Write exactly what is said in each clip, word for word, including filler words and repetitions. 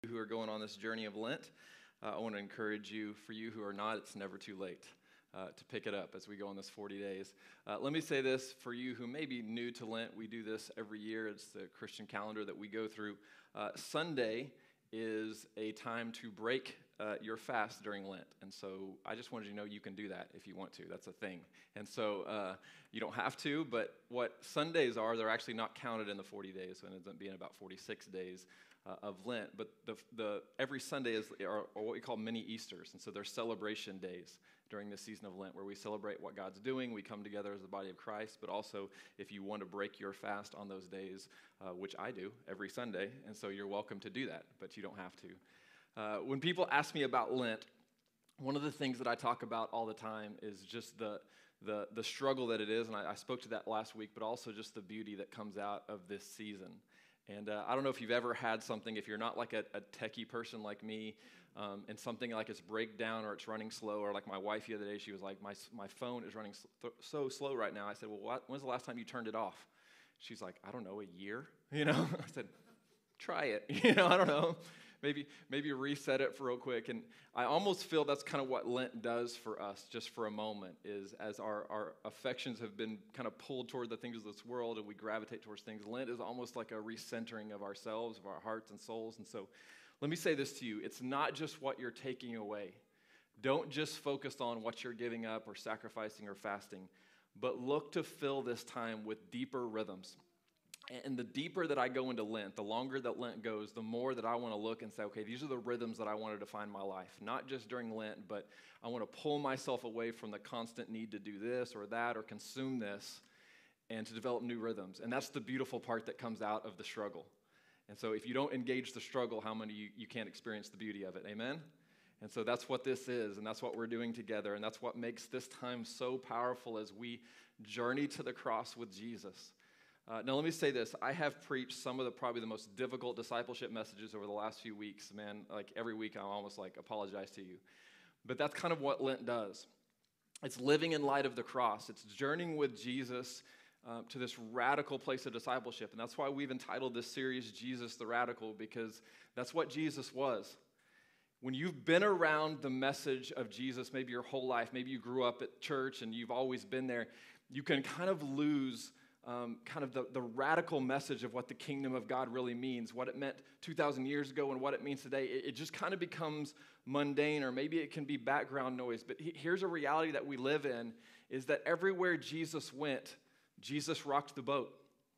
Who are going on this journey of Lent. Uh, I want to encourage you, for you who are not, it's never too late uh, to pick it up as we go on this forty days. Uh, let me say this, for you who may be new to Lent, we do this every year. It's the Christian calendar that we go through. Uh, Sunday is a time to break uh, your fast during Lent. And so I just wanted you to know you can do that if you want to. That's a thing. And so uh, you don't have to, but what Sundays are, they're actually not counted in the forty days, so it ends up being about forty-six days Uh, of Lent, but the the every Sunday is are, are what we call mini Easters, and so they're celebration days during this season of Lent where we celebrate what God's doing. We come together as the body of Christ, but also if you want to break your fast on those days, uh, which I do every Sunday, and so you're welcome to do that, but you don't have to. Uh, when people ask me about Lent, one of the things that I talk about all the time is just the the the struggle that it is, and I, I spoke to that last week, but also just the beauty that comes out of this season. And uh, I don't know if you've ever had something, if you're not like a, a techie person like me, um, and something like it's breakdown or it's running slow, or like my wife the other day, she was like, my my phone is running th- so slow right now. I said, well, what, when's the last time you turned it off? She's like, I don't know, a year? You know? I said, try it. You know, I don't know. Maybe maybe reset it for real quick. And I almost feel that's kind of what Lent does for us, just for a moment, is as our, our affections have been kind of pulled toward the things of this world and we gravitate towards things, Lent is almost like a recentering of ourselves, of our hearts and souls. And so let me say this to you. It's not just what you're taking away. Don't just focus on what you're giving up or sacrificing or fasting, but look to fill this time with deeper rhythms. And the deeper that I go into Lent, the longer that Lent goes, the more that I want to look and say, okay, these are the rhythms that I want to define my life. Not just during Lent, but I want to pull myself away from the constant need to do this or that or consume this and to develop new rhythms. And that's the beautiful part that comes out of the struggle. And so if you don't engage the struggle, how many of you, you can't experience the beauty of it? Amen? And so that's what this is, and that's what we're doing together, and that's what makes this time so powerful as we journey to the cross with Jesus. Uh, now, let me say this. I have preached some of the probably the most difficult discipleship messages over the last few weeks. Man, like every week I almost like apologize to you. But that's kind of what Lent does. It's living in light of the cross. It's journeying with Jesus uh, to this radical place of discipleship. And that's why we've entitled this series, Jesus the Radical, because that's what Jesus was. When you've been around the message of Jesus maybe your whole life, maybe you grew up at church and you've always been there, you can kind of lose Um, kind of the, the radical message of what the kingdom of God really means, what it meant two thousand years ago and what it means today. It, it just kind of becomes mundane, or maybe it can be background noise. But he, here's a reality that we live in, is that everywhere Jesus went, Jesus rocked the boat.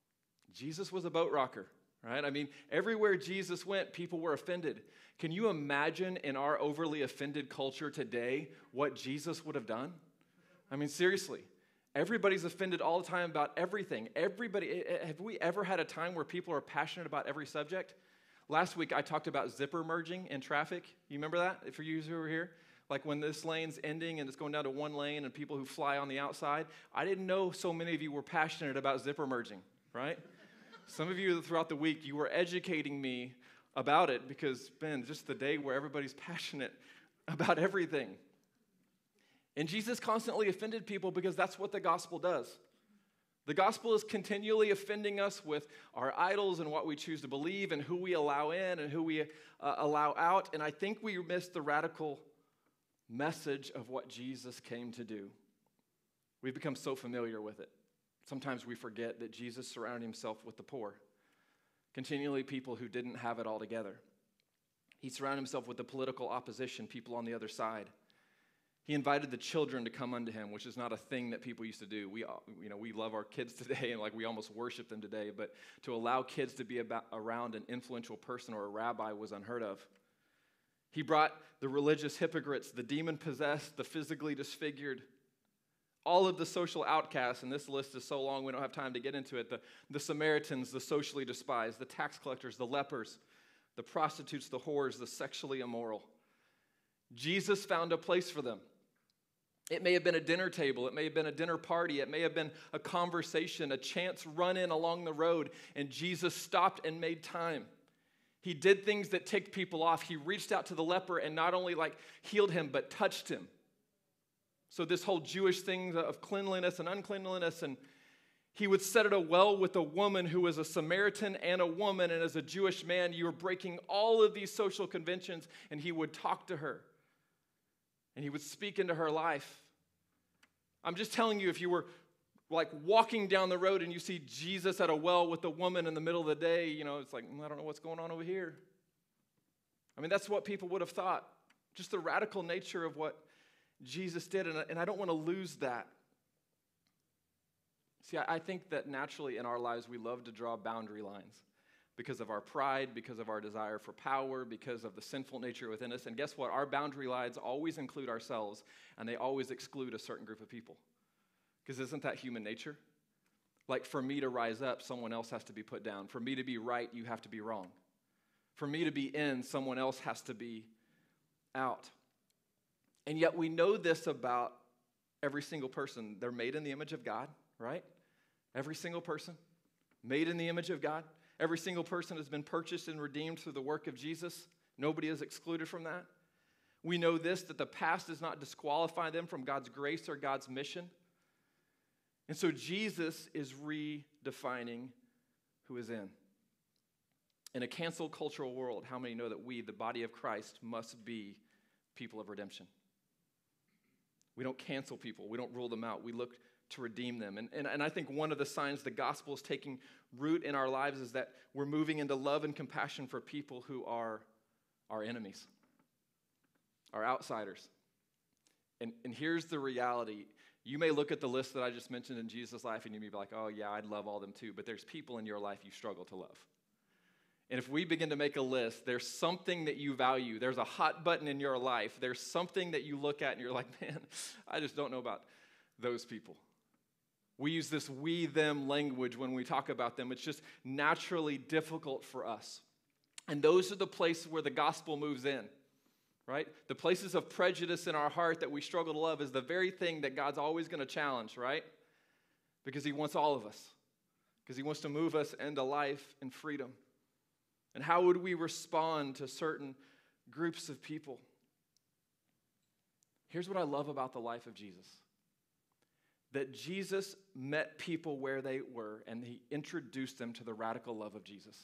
Jesus was a boat rocker, right? I mean, everywhere Jesus went, people were offended. Can you imagine in our overly offended culture today what Jesus would have done? I mean, seriously. Everybody's offended all the time about everything. Everybody, have we ever had a time where people are passionate about every subject? Last week, I talked about zipper merging in traffic. You remember that, for you who were here? Like when this lane's ending and it's going down to one lane and people who fly on the outside. I didn't know so many of you were passionate about zipper merging, right? Some of you throughout the week, you were educating me about it because, man, just the day where everybody's passionate about everything. And Jesus constantly offended people because that's what the gospel does. The gospel is continually offending us with our idols and what we choose to believe and who we allow in and who we uh, allow out. And I think we miss the radical message of what Jesus came to do. We've become so familiar with it. Sometimes we forget that Jesus surrounded himself with the poor, continually people who didn't have it all together. He surrounded himself with the political opposition, people on the other side. He invited the children to come unto him, which is not a thing that people used to do. We, you know, we love our kids today, and like we almost worship them today. But to allow kids to be about, around an influential person or a rabbi was unheard of. He brought the religious hypocrites, the demon-possessed, the physically disfigured, all of the social outcasts, and this list is so long we don't have time to get into it. The, the Samaritans, the socially despised, the tax collectors, the lepers, the prostitutes, the whores, the sexually immoral. Jesus found a place for them. It may have been a dinner table. It may have been a dinner party. It may have been a conversation, a chance run-in along the road, and Jesus stopped and made time. He did things that ticked people off. He reached out to the leper and not only like healed him, but touched him. So this whole Jewish thing of cleanliness and uncleanliness, and He would set at a well with a woman who was a Samaritan and a woman, and as a Jewish man, you were breaking all of these social conventions, and he would talk to her, and he would speak into her life. I'm just telling you, if you were like walking down the road and you see Jesus at a well with a woman in the middle of the day, you know, it's like, I don't know what's going on over here. I mean, that's what people would have thought. Just the radical nature of what Jesus did, and, and I don't want to lose that. See, I, I think that naturally in our lives we love to draw boundary lines because of our pride, because of our desire for power, because of the sinful nature within us. And guess what? Our boundary lines always include ourselves, and they always exclude a certain group of people. Because isn't that human nature? Like for me to rise up, someone else has to be put down. For me to be right, you have to be wrong. For me to be in, someone else has to be out. And yet we know this about every single person. They're made in the image of God, right? Every single person made in the image of God. Every single person has been purchased and redeemed through the work of Jesus. Nobody is excluded from that. We know this, that the past does not disqualify them from God's grace or God's mission. And so Jesus is redefining who is in. In a cancel cultural world, how many know that we, the body of Christ, must be people of redemption? We don't cancel people. We don't rule them out. We look to redeem them. And, and, and I think one of the signs the gospel is taking root in our lives is that we're moving into love and compassion for people who are our enemies, our outsiders. And, and here's the reality. You may look at the list that I just mentioned in Jesus' life and you may be like, oh yeah, I'd love all them too. But there's people in your life you struggle to love. And if we begin to make a list, there's something that you value. There's a hot button in your life. There's something that you look at and you're like, man, I just don't know about those people. We use this we, them language when we talk about them. It's just naturally difficult for us. And those are the places where the gospel moves in, right? The places of prejudice in our heart that we struggle to love is the very thing that God's always going to challenge, right? Because he wants all of us. Because he wants to move us into life and freedom. And how would we respond to certain groups of people? Here's what I love about the life of Jesus. That Jesus met people where they were, and he introduced them to the radical love of Jesus.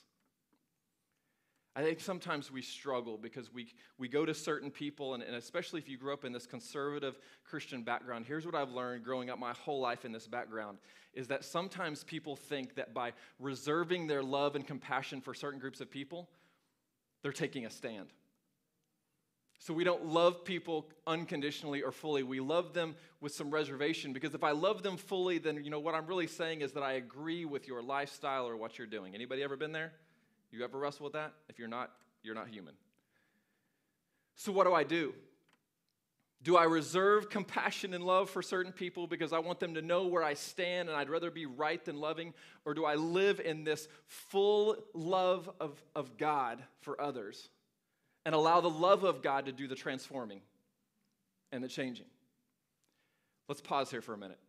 I think sometimes we struggle because we, we go to certain people, and, and especially if you grew up in this conservative Christian background, here's what I've learned growing up my whole life in this background, is that sometimes people think that by reserving their love and compassion for certain groups of people, they're taking a stand. So we don't love people unconditionally or fully. We love them with some reservation, because if I love them fully, then you know what I'm really saying is that I agree with your lifestyle or what you're doing. Anybody ever been there? You ever wrestle with that? If you're not, you're not human. So what do I do? Do I reserve compassion and love for certain people because I want them to know where I stand and I'd rather be right than loving? Or do I live in this full love of, of God for others and allow the love of God to do the transforming and the changing? Let's pause here for a minute.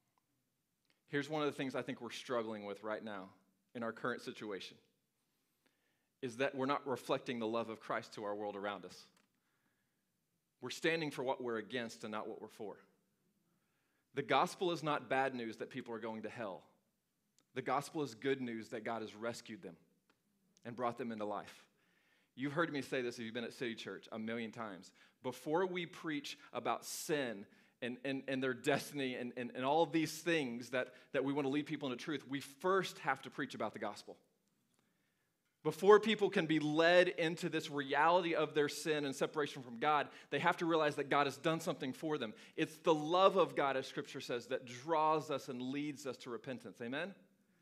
Here's one of the things I think we're struggling with right now in our current situation, is that we're not reflecting the love of Christ to our world around us. We're standing for what we're against and not what we're for. The gospel is not bad news that people are going to hell. The gospel is good news that God has rescued them and brought them into life. You've heard me say this if you've been at City Church a million times. Before we preach about sin and, and, and their destiny and, and, and all of these things that, that we want to lead people into truth, we first have to preach about the gospel. Before people can be led into this reality of their sin and separation from God, they have to realize that God has done something for them. It's the love of God, as Scripture says, that draws us and leads us to repentance. Amen?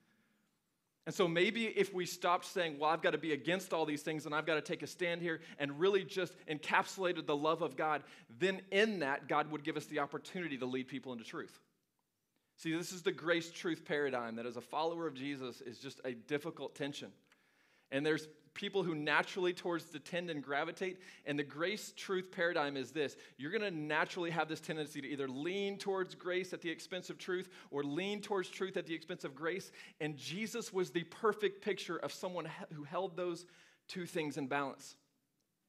And so maybe if we stopped saying, well, I've got to be against all these things and I've got to take a stand here, and really just encapsulated the love of God, then in that, God would give us the opportunity to lead people into truth. See, this is the grace-truth paradigm that as a follower of Jesus is just a difficult tension. And there's people who naturally towards the tend and gravitate. And the grace-truth paradigm is this. You're going to naturally have this tendency to either lean towards grace at the expense of truth or lean towards truth at the expense of grace. And Jesus was the perfect picture of someone who held those two things in balance.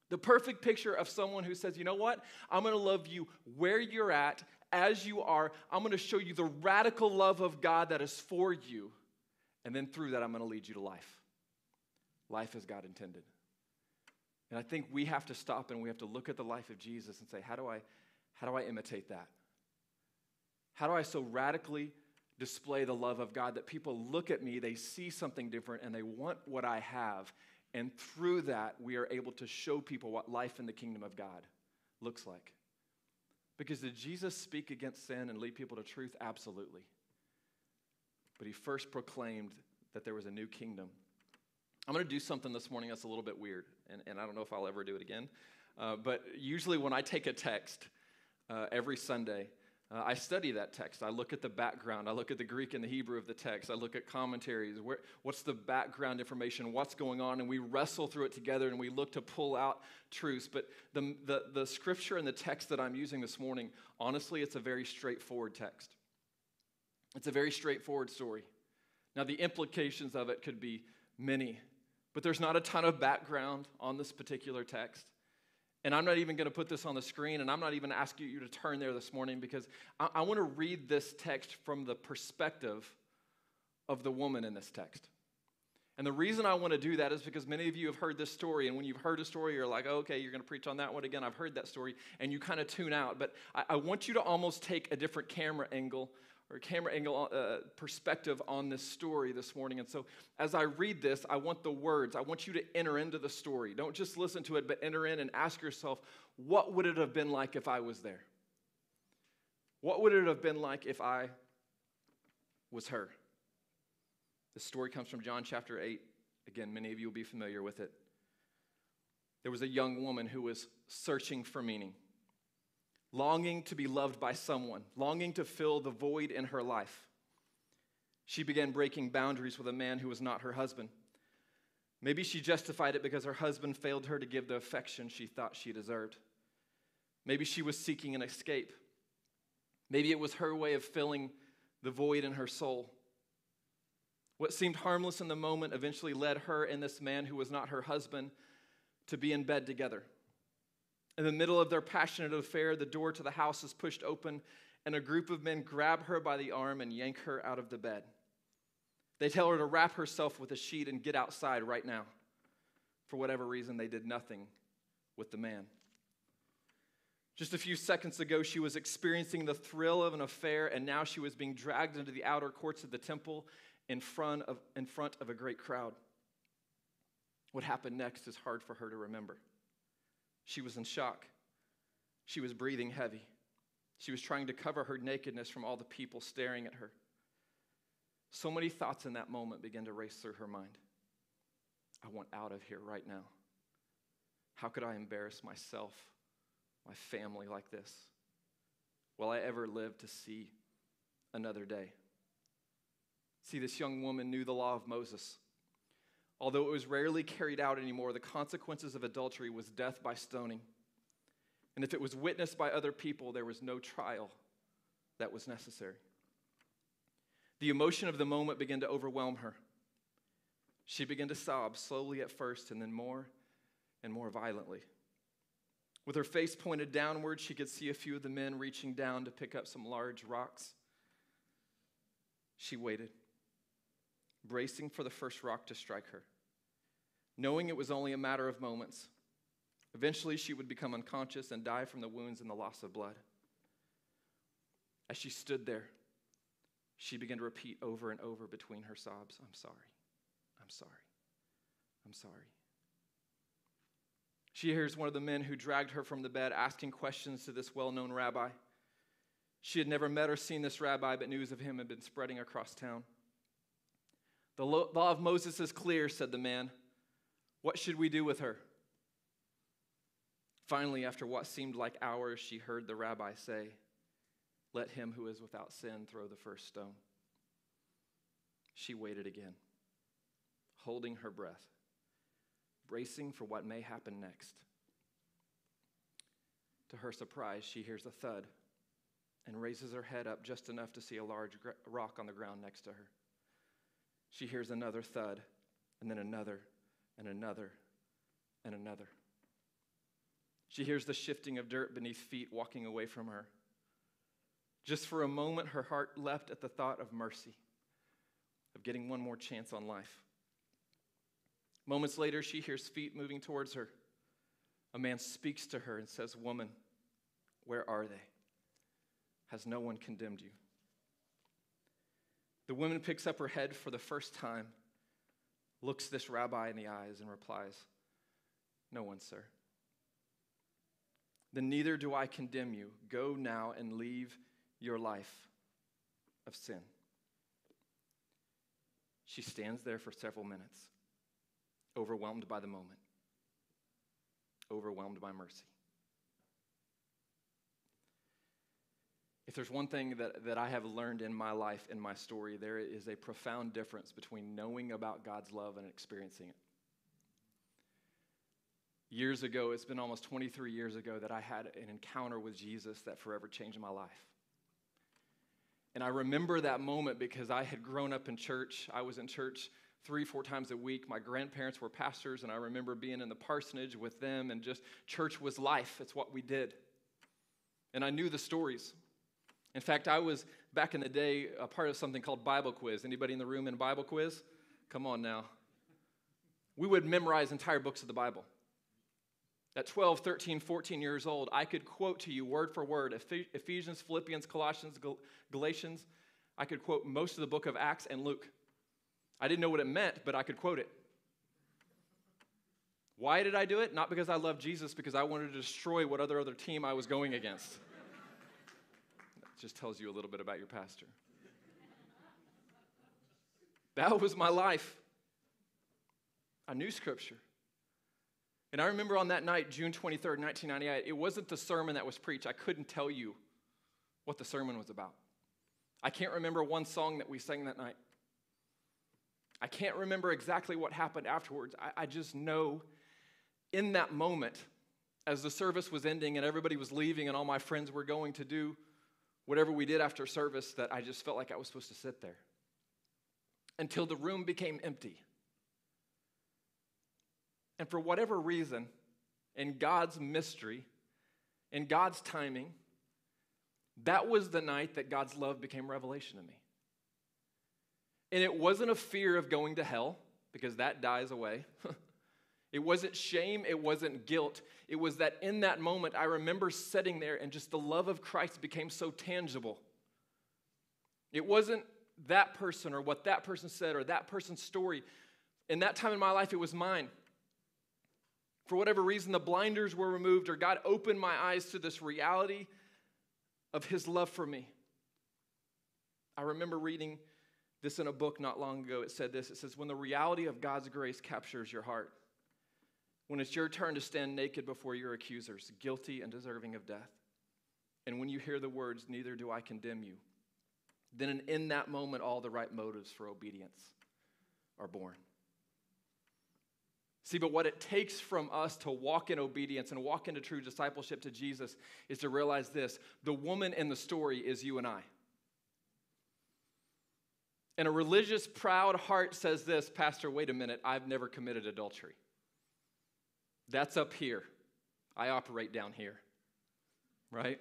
The perfect picture of someone who says, you know what? I'm going to love you where you're at, as you are. I'm going to show you the radical love of God that is for you. And then through that, I'm going to lead you to life. Life as God intended. And I think we have to stop and we have to look at the life of Jesus and say, how do I, how do I imitate that? How do I so radically display the love of God that people look at me, they see something different, and they want what I have? And through that, we are able to show people what life in the kingdom of God looks like. Because did Jesus speak against sin and lead people to truth? Absolutely. But he first proclaimed that there was a new kingdom. I'm going to do something this morning that's a little bit weird, and, and I don't know if I'll ever do it again. Uh, but usually when I take a text uh, every Sunday, uh, I study that text. I look at the background. I look at the Greek and the Hebrew of the text. I look at commentaries. Where, what's the background information? What's going on? And we wrestle through it together, and we look to pull out truths. But the, the, the scripture and the text that I'm using this morning, honestly, it's a very straightforward text. It's a very straightforward story. Now, the implications of it could be many, but there's not a ton of background on this particular text. And I'm not even going to put this on the screen, and I'm not even asking you to turn there this morning, because I, I want to read this text from the perspective of the woman in this text. And the reason I want to do that is because many of you have heard this story, and when you've heard a story, you're like, oh, okay, you're going to preach on that one again. I've heard that story, and you kind of tune out. But I, I want you to almost take a different camera angle or camera angle uh, perspective on this story this morning. And so as I read this, I want the words, I want you to enter into the story. Don't just listen to it, but enter in and ask yourself, what would it have been like if I was there? What would it have been like if I was her? The story comes from John chapter eight. Again, many of you will be familiar with it. There was a young woman who was searching for meaning, longing to be loved by someone, longing to fill the void in her life. She began breaking boundaries with a man who was not her husband. Maybe she justified it because her husband failed her to give the affection she thought she deserved. Maybe she was seeking an escape. Maybe it was her way of filling the void in her soul. What seemed harmless in the moment eventually led her and this man who was not her husband to be in bed together. In the middle of their passionate affair, the door to the house is pushed open, and a group of men grab her by the arm and yank her out of the bed. They tell her to wrap herself with a sheet and get outside right now. For whatever reason, they did nothing with the man. Just a few seconds ago, she was experiencing the thrill of an affair, and now she was being dragged into the outer courts of the temple in front of, in front of a great crowd. What happened next is hard for her to remember. She was in shock. She was breathing heavy. She was trying to cover her nakedness from all the people staring at her. So many thoughts in that moment began to race through her mind. I want out of here right now. How could I embarrass myself, my family like this? Will I ever live to see another day? See, this young woman knew the law of Moses. Although it was rarely carried out anymore, the consequences of adultery was death by stoning. And if it was witnessed by other people, there was no trial that was necessary. The emotion of the moment began to overwhelm her. She began to sob, slowly at first, and then more and more violently. With her face pointed downward, she could see a few of the men reaching down to pick up some large rocks. She waited, bracing for the first rock to strike her, knowing it was only a matter of moments. Eventually, she would become unconscious and die from the wounds and the loss of blood. As she stood there, she began to repeat over and over between her sobs, I'm sorry, I'm sorry, I'm sorry. She hears one of the men who dragged her from the bed asking questions to this well-known rabbi. She had never met or seen this rabbi, but news of him had been spreading across town. The law of Moses is clear, said the man. What should we do with her? Finally, after what seemed like hours, she heard the rabbi say, let him who is without sin throw the first stone. She waited again, holding her breath, bracing for what may happen next. To her surprise, she hears a thud and raises her head up just enough to see a large rock on the ground next to her. She hears another thud, and then another, and another, and another. She hears the shifting of dirt beneath feet walking away from her. Just for a moment, her heart leapt at the thought of mercy, of getting one more chance on life. Moments later, she hears feet moving towards her. A man speaks to her and says, "Woman, where are they? Has no one condemned you?" The woman picks up her head for the first time, looks this rabbi in the eyes, and replies, "No one, sir." "Then neither do I condemn you. Go now and leave your life of sin." She stands there for several minutes, overwhelmed by the moment, overwhelmed by mercy. If there's one thing that, that I have learned in my life, in my story, there is a profound difference between knowing about God's love and experiencing it. Years ago, it's been almost twenty-three years ago that I had an encounter with Jesus that forever changed my life. And I remember that moment because I had grown up in church. I was in church three, four times a week. My grandparents were pastors, and I remember being in the parsonage with them, and just church was life. It's what we did. And I knew the stories. In fact, I was, back in the day, a part of something called Bible Quiz. Anybody in the room in Bible Quiz? Come on now. We would memorize entire books of the Bible. At twelve, thirteen, fourteen years old, I could quote to you word for word Ephesians, Philippians, Colossians, Gal- Galatians. I could quote most of the book of Acts and Luke. I didn't know what it meant, but I could quote it. Why did I do it? Not because I loved Jesus, because I wanted to destroy what other other team I was going against. That just tells you a little bit about your pastor. That was my life. I knew Scripture. And I remember on that night, June twenty-third, nineteen ninety-eight, it wasn't the sermon that was preached. I couldn't tell you what the sermon was about. I can't remember one song that we sang that night. I can't remember exactly what happened afterwards. I, I just know in that moment, as the service was ending and everybody was leaving and all my friends were going to do whatever we did after service, that I just felt like I was supposed to sit there until the room became empty. And for whatever reason, in God's mystery, in God's timing, that was the night that God's love became revelation to me. And it wasn't a fear of going to hell, because that dies away. It wasn't shame, it wasn't guilt. It was that in that moment, I remember sitting there and just the love of Christ became so tangible. It wasn't that person or what that person said or that person's story. In that time in my life, it was mine. For whatever reason, the blinders were removed, or God opened my eyes to this reality of His love for me. I remember reading this in a book not long ago. It said this. It says, when the reality of God's grace captures your heart, when it's your turn to stand naked before your accusers, guilty and deserving of death, and when you hear the words, neither do I condemn you, then in that moment, all the right motives for obedience are born. See, but what it takes from us to walk in obedience and walk into true discipleship to Jesus is to realize this: the woman in the story is you and I. And a religious, proud heart says this, Pastor, wait a minute, I've never committed adultery. That's up here. I operate down here, right?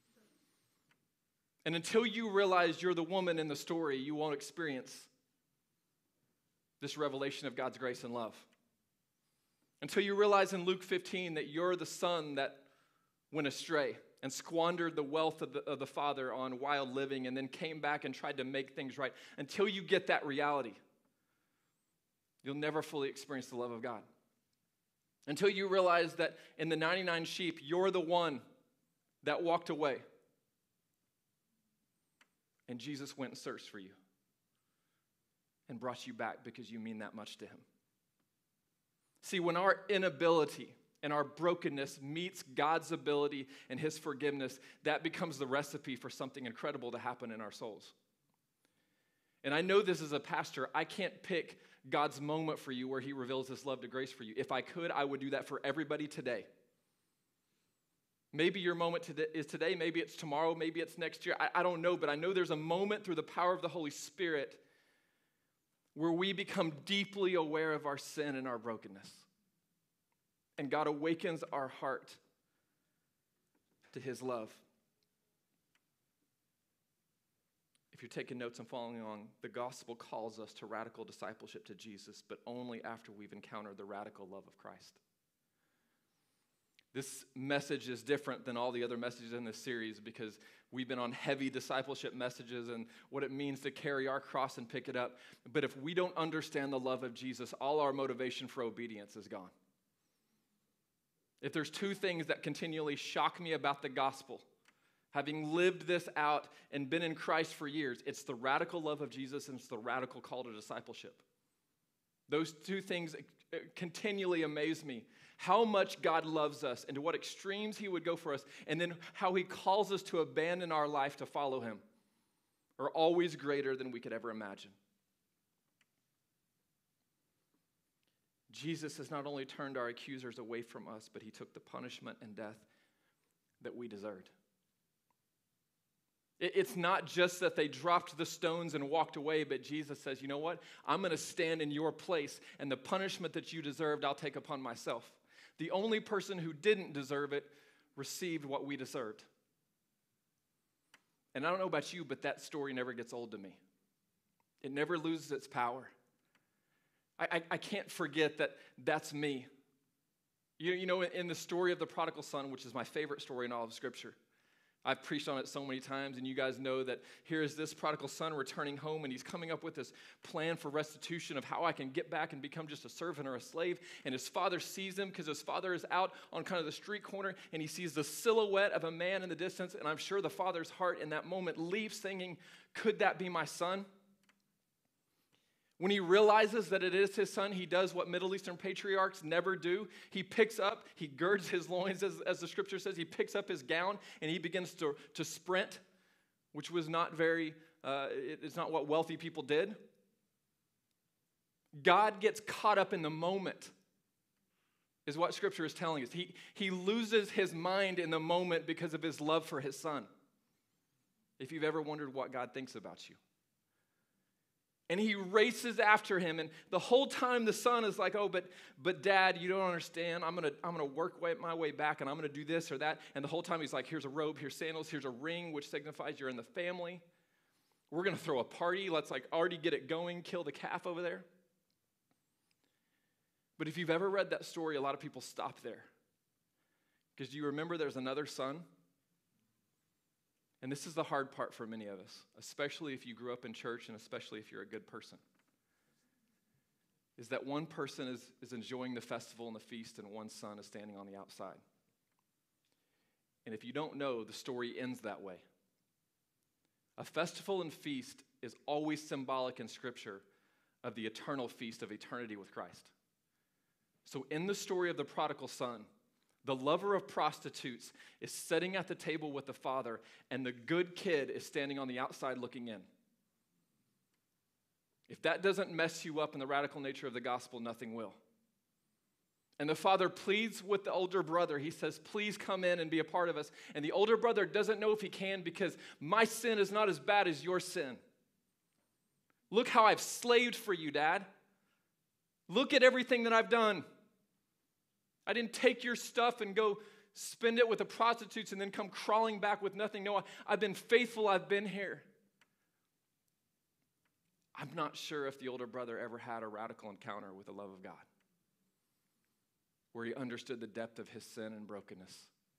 And until you realize you're the woman in the story, you won't experience this revelation of God's grace and love. Until you realize in Luke fifteen that you're the son that went astray and squandered the wealth of the, of the father on wild living and then came back and tried to make things right. Until you get that reality, you'll never fully experience the love of God. Until you realize that in the ninety-nine sheep, you're the one that walked away. And Jesus went and searched for you and brought you back because you mean that much to Him. See, when our inability and our brokenness meets God's ability and His forgiveness, that becomes the recipe for something incredible to happen in our souls. And I know this as a pastor, I can't pick God's moment for you where He reveals His love to grace for you. If I could, I would do that for everybody today. Maybe your moment today is today, maybe it's tomorrow, maybe it's next year. I, I don't know, but I know there's a moment through the power of the Holy Spirit where we become deeply aware of our sin and our brokenness. And God awakens our heart to his love. If you're taking notes and following along, the gospel calls us to radical discipleship to Jesus, but only after we've encountered the radical love of Christ. This message is different than all the other messages in this series because we've been on heavy discipleship messages and what it means to carry our cross and pick it up. But if we don't understand the love of Jesus, all our motivation for obedience is gone. If there's two things that continually shock me about the gospel, having lived this out and been in Christ for years, it's the radical love of Jesus and it's the radical call to discipleship. Those two things continually amaze me. How much God loves us and to what extremes he would go for us, and then how he calls us to abandon our life to follow him are always greater than we could ever imagine. Jesus has not only turned our accusers away from us, but he took the punishment and death that we deserved. It's not just that they dropped the stones and walked away, but Jesus says, you know what? I'm going to stand in your place, and the punishment that you deserved, I'll take upon myself. The only person who didn't deserve it received what we deserved. And I don't know about you, but that story never gets old to me. It never loses its power. I, I, I can't forget that that's me. You, you know, in the story of the prodigal son, which is my favorite story in all of Scripture, I've preached on it so many times, and you guys know that here is this prodigal son returning home, and he's coming up with this plan for restitution of how I can get back and become just a servant or a slave. And his father sees him because his father is out on kind of the street corner, and he sees the silhouette of a man in the distance, and I'm sure the father's heart in that moment leaps thinking, could that be my son? When he realizes that it is his son, he does what Middle Eastern patriarchs never do. He picks up, he girds his loins, as, as the scripture says. He picks up his gown, and he begins to, to sprint, which was not very, uh, it, it's not what wealthy people did. God gets caught up in the moment, is what scripture is telling us. He, he loses his mind in the moment because of his love for his son. If you've ever wondered what God thinks about you. And he races after him, and the whole time the son is like, oh, but but dad, you don't understand. I'm gonna I'm gonna work way, my way back, and I'm gonna do this or that. And the whole time he's like, here's a robe, here's sandals, here's a ring, which signifies you're in the family. We're gonna throw a party. Let's like already get it going, kill the calf over there. But if you've ever read that story, a lot of people stop there. Because do you remember there's another son? And this is the hard part for many of us, especially if you grew up in church and especially if you're a good person, is that one person is, is enjoying the festival and the feast and one son is standing on the outside. And if you don't know, the story ends that way. A festival and feast is always symbolic in Scripture of the eternal feast of eternity with Christ. So in the story of the prodigal son, the lover of prostitutes is sitting at the table with the father, and the good kid is standing on the outside looking in. If that doesn't mess you up in the radical nature of the gospel, nothing will. And the father pleads with the older brother. He says, please come in and be a part of us. And the older brother doesn't know if he can because my sin is not as bad as your sin. Look how I've slaved for you, Dad. Look at everything that I've done. I didn't take your stuff and go spend it with the prostitutes and then come crawling back with nothing. No, I've been faithful. I've been here. I'm not sure if the older brother ever had a radical encounter with the love of God, where he understood the depth of his sin and brokenness.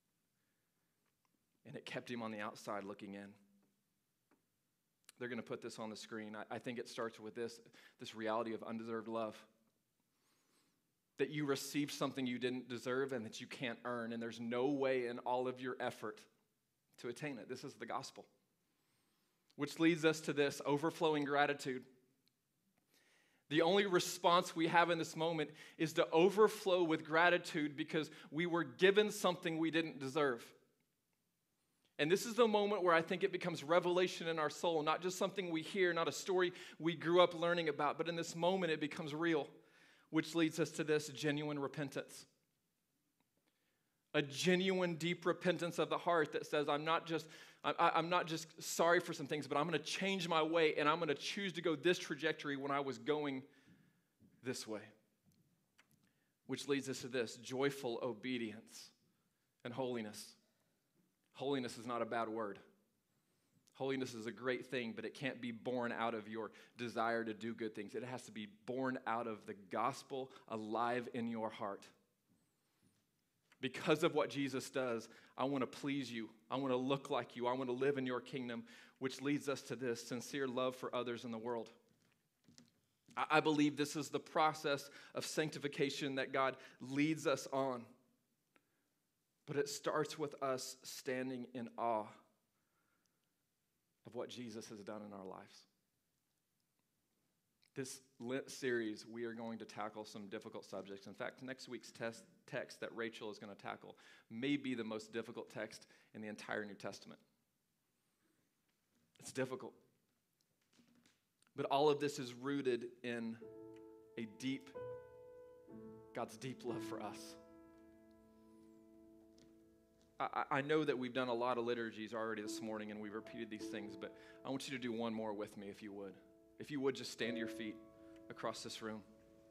And it kept him on the outside looking in. They're going to put this on the screen. I, I think it starts with this, this reality of undeserved love. That you received something you didn't deserve and that you can't earn, and there's no way in all of your effort to attain it. This is the gospel. Which leads us to this overflowing gratitude. The only response we have in this moment is to overflow with gratitude because we were given something we didn't deserve. And this is the moment where I think it becomes revelation in our soul, not just something we hear, not a story we grew up learning about, but in this moment it becomes real. Which leads us to this genuine repentance. A genuine, deep repentance of the heart that says, I'm not just, I, I'm not just sorry for some things, but I'm going to change my way, and I'm going to choose to go this trajectory when I was going this way. Which leads us to this, joyful obedience and holiness. Holiness is not a bad word. Holiness is a great thing, but it can't be born out of your desire to do good things. It has to be born out of the gospel alive in your heart. Because of what Jesus does, I want to please you. I want to look like you. I want to live in your kingdom, which leads us to this sincere love for others in the world. I believe this is the process of sanctification that God leads us on. But it starts with us standing in awe of what Jesus has done in our lives. This Lent series, we are going to tackle some difficult subjects. In fact, next week's test, text that Rachel is going to tackle may be the most difficult text in the entire New Testament. It's difficult. But all of this is rooted in a deep, God's deep love for us. I, I know that we've done a lot of liturgies already this morning and we've repeated these things, but I want you to do one more with me if you would. If you would, just stand to your feet across this room.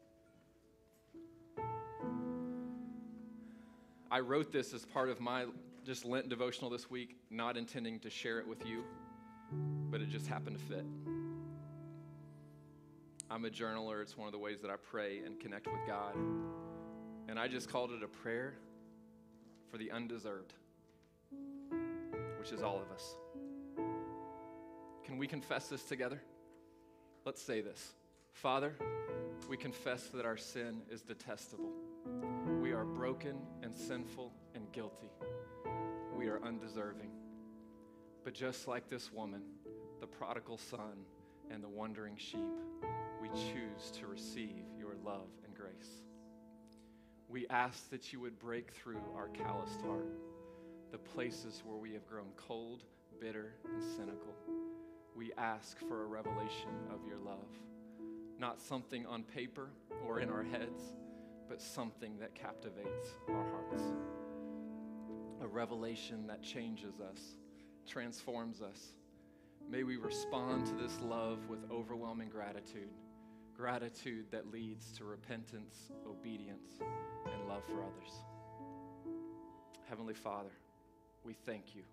I wrote this as part of my just Lent devotional this week, not intending to share it with you, but it just happened to fit. I'm a journaler. It's one of the ways that I pray and connect with God. And I just called it a prayer for the undeserved, which is all of us. Can we confess this together? Let's say this. Father, we confess that our sin is detestable. We are broken and sinful and guilty. We are undeserving. But just like this woman, the prodigal son, and the wandering sheep, we choose to receive your love and grace. We ask that you would break through our calloused heart, the places where we have grown cold, bitter, and cynical. We ask for a revelation of your love, not something on paper or in our heads, but something that captivates our hearts. A revelation that changes us, transforms us. May we respond to this love with overwhelming gratitude, gratitude that leads to repentance, obedience, and love for others. Heavenly Father, we thank you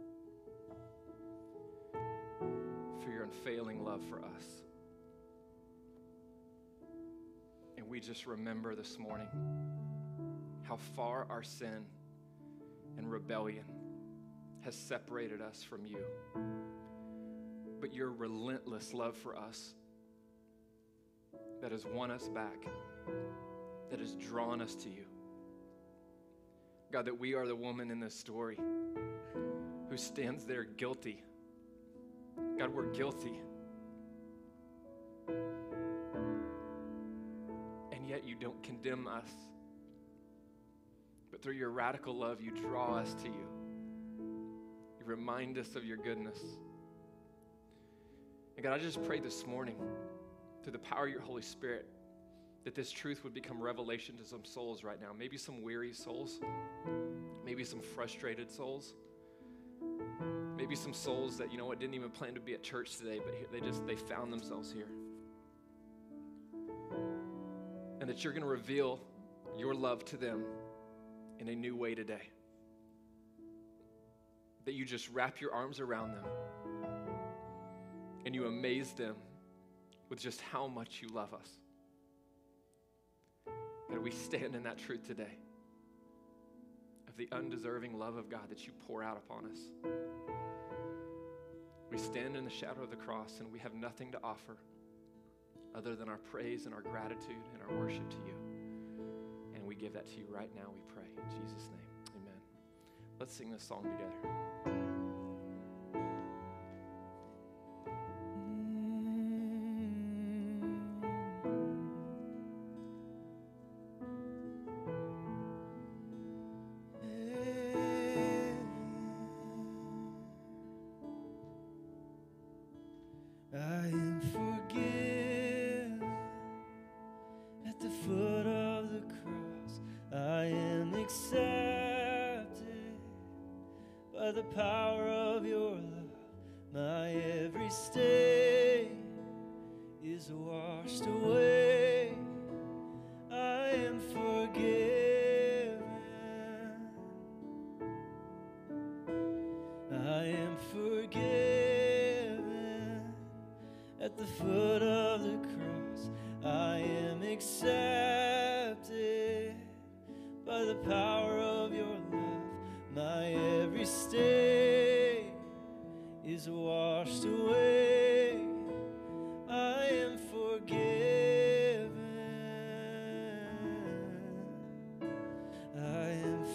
for your unfailing love for us. And we just remember this morning how far our sin and rebellion has separated us from you. But your relentless love for us that has won us back, that has drawn us to you. God, that we are the woman in this story who stands there guilty. God, we're guilty. And yet you don't condemn us. But through your radical love, you draw us to you. You remind us of your goodness. And God, I just pray this morning, through the power of your Holy Spirit, that this truth would become revelation to some souls right now. Maybe some weary souls. Maybe some frustrated souls. Maybe some souls that, you know what, didn't even plan to be at church today, but they just, they found themselves here. And that you're going to reveal your love to them in a new way today. That you just wrap your arms around them and you amaze them with just how much you love us. God, we stand in that truth today of the undeserving love of God that you pour out upon us. We stand in the shadow of the cross and we have nothing to offer other than our praise and our gratitude and our worship to you. And we give that to you right now, we pray. In Jesus' name, amen. Let's sing this song together. At the foot of the cross, I am accepted by the power of your love. My every stain is washed away. I am forgiven. I am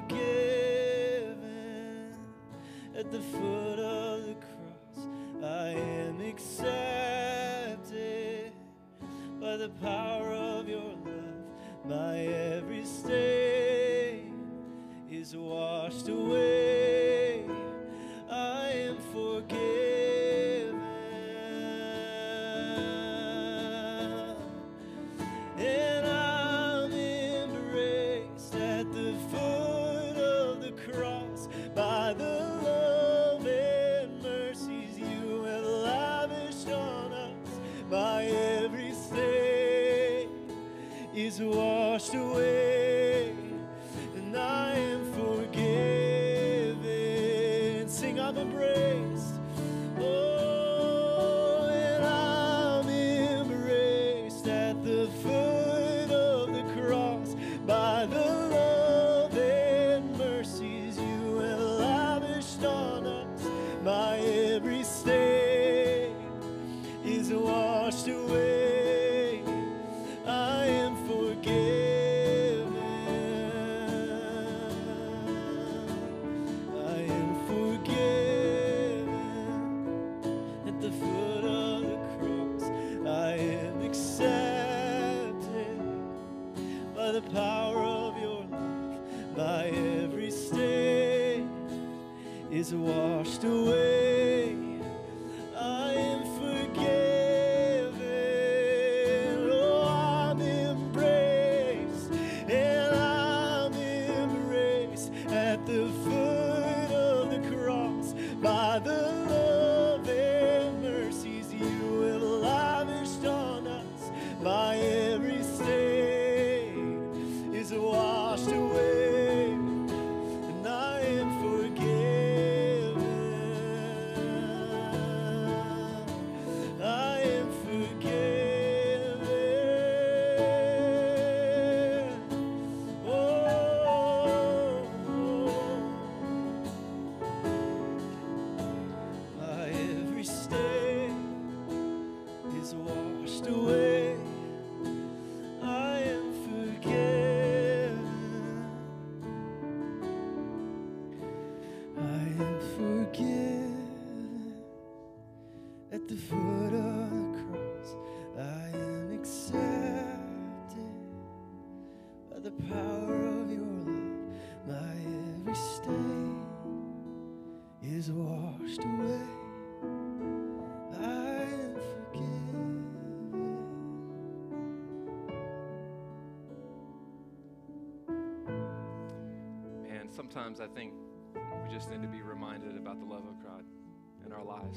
forgiven. At the foot of the cross, I am accepted by the power of your love. My every stain is washed away. I am forgiven. And I'm embraced at the foot of the cross by the love and mercies you have lavished on us. My every stain is washed away, and I am forgiven. Sing, I'm embraced. Oh, and I'm embraced at the foot of the cross by the love and mercies you have lavished on us. My every stain is washed away. I am forgiven. I am forgiven. At the foot of the cross, I am accepted by the power of your love. My every stain is washed away. I am forgiven. Oh, I'm embraced, and I'm embraced at the foot of the cross by the love and mercies you have lavished on us. My every stain is washed away, and I am forgiven. I am forgiven. Oh, my every stain is washed away. I am forgiven. I am forgiven. At the foot of the cross, I am accepted by the power of your love. My every stain is washed away. I am forgiven. Man, sometimes I think we just need to be reminded about the love of God in our lives.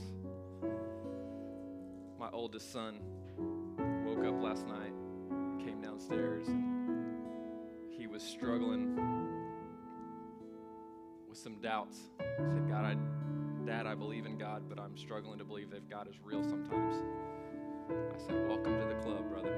My oldest son woke up last night, came downstairs, and he was struggling with some doubts. He said, God, I, Dad, I believe in God, but I'm struggling to believe if God is real sometimes. I said, welcome to the club, brother.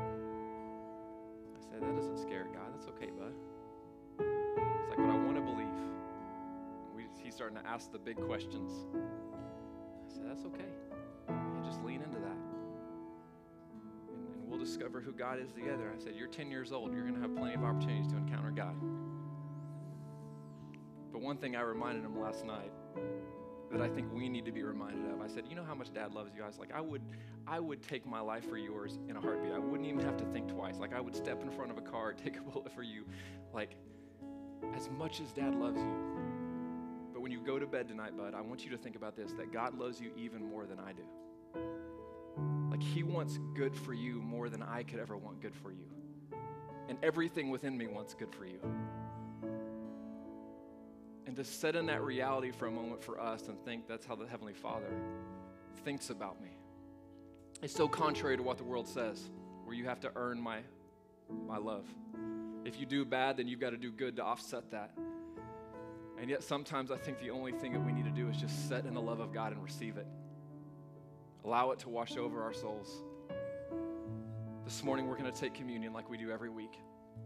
I said, that doesn't scare God. That's okay, bud. It's like, but I want to believe. We, he's starting to ask the big questions. I said, that's okay. You just lean into that. And, and we'll discover who God is together. I said, you're ten years old. You're going to have plenty of opportunities to encounter God. But one thing I reminded him last night that I think we need to be reminded of, I said, you know how much Dad loves you guys? Like, I would, I would take my life for yours in a heartbeat. I wouldn't even have to think twice. Like, I would step in front of a car, take a bullet for you. Like, as much as Dad loves you. But when you go to bed tonight, bud, I want you to think about this, that God loves you even more than I do. Like, he wants good for you more than I could ever want good for you. And everything within me wants good for you. And to sit in that reality for a moment for us and think that's how the Heavenly Father thinks about me. It's so contrary to what the world says, where you have to earn my, my love. If you do bad, then you've got to do good to offset that. And yet sometimes I think the only thing that we need to do is just sit in the love of God and receive it. Allow it to wash over our souls. This morning, we're going to take communion like we do every week.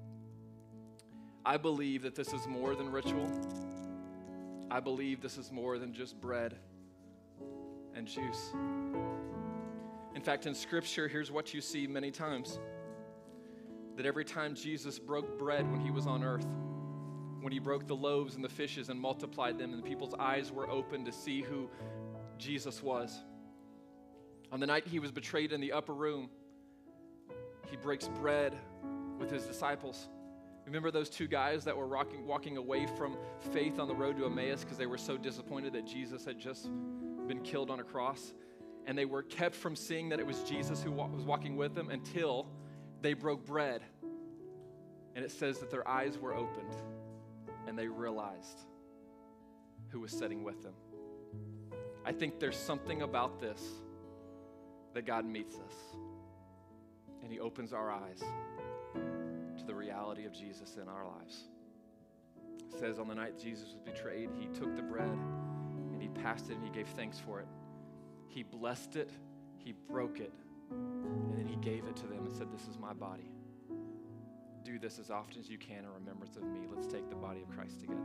I believe that this is more than ritual. I believe this is more than just bread and juice. In fact, in Scripture, here's what you see many times. That every time Jesus broke bread when he was on earth, when he broke the loaves and the fishes and multiplied them, and the people's eyes were open to see who Jesus was. On the night he was betrayed in the upper room, he breaks bread with his disciples. Remember those two guys that were walking, walking away from faith on the road to Emmaus because they were so disappointed that Jesus had just been killed on a cross? And they were kept from seeing that it was Jesus who wa- was walking with them until they broke bread. And it says that their eyes were opened and they realized who was sitting with them. I think there's something about this that God meets us. And he opens our eyes to the reality of Jesus in our lives. It says on the night Jesus was betrayed, he took the bread and he passed it and he gave thanks for it. He blessed it, he broke it, and then he gave it to them and said, this is my body. Do this as often as you can in remembrance of me. Let's take the body of Christ together.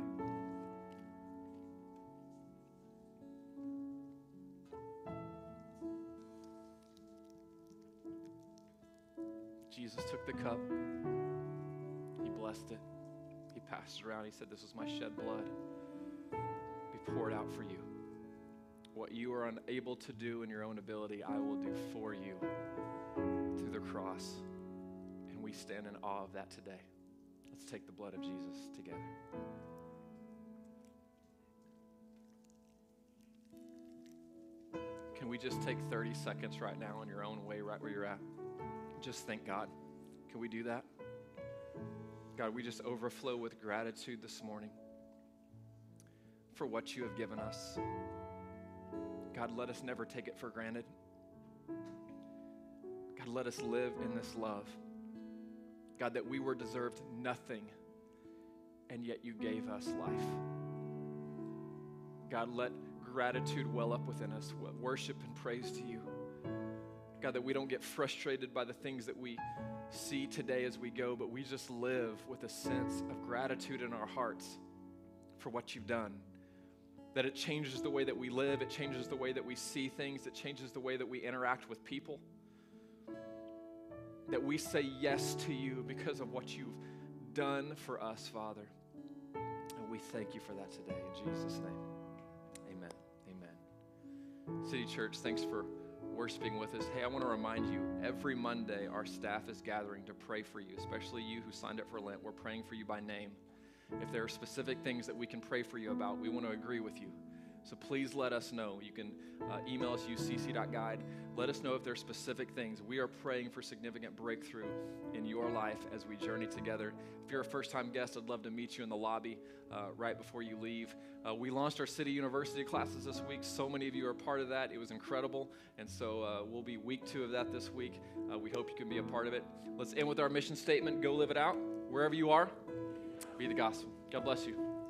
Jesus took the cup, he blessed it, he passed it around, he said, this is my shed blood, be poured out for you. What you are unable to do in your own ability, I will do for you through the cross. And we stand in awe of that today. Let's take the blood of Jesus together. Can we just take thirty seconds right now in your own way, right where you're at? Just thank God. Can we do that? God, we just overflow with gratitude this morning for what you have given us. God, let us never take it for granted. God, let us live in this love. God, that we were deserved nothing, and yet you gave us life. God, let gratitude well up within us, worship and praise to you. God, that we don't get frustrated by the things that we see today as we go, but we just live with a sense of gratitude in our hearts for what you've done. That it changes the way that we live, it changes the way that we see things, it changes the way that we interact with people. That we say yes to you because of what you've done for us, Father. And we thank you for that today, in Jesus' name. Amen. Amen. City Church, thanks for worshiping with us. Hey, I want to remind you, every Monday our staff is gathering to pray for you, especially you who signed up for Lent. We're praying for you by name. If there are specific things that we can pray for you about, we want to agree with you. So please let us know. You can uh, email us, u c c dot guide. Let us know if there are specific things. We are praying for significant breakthrough in your life as we journey together. If you're a first-time guest, I'd love to meet you in the lobby uh, right before you leave. Uh, we launched our City University classes this week. So many of you are part of that. It was incredible. And so uh, we'll be week two of that this week. Uh, we hope you can be a part of it. Let's end with our mission statement. Go live it out. Wherever you are, be the gospel. God bless you.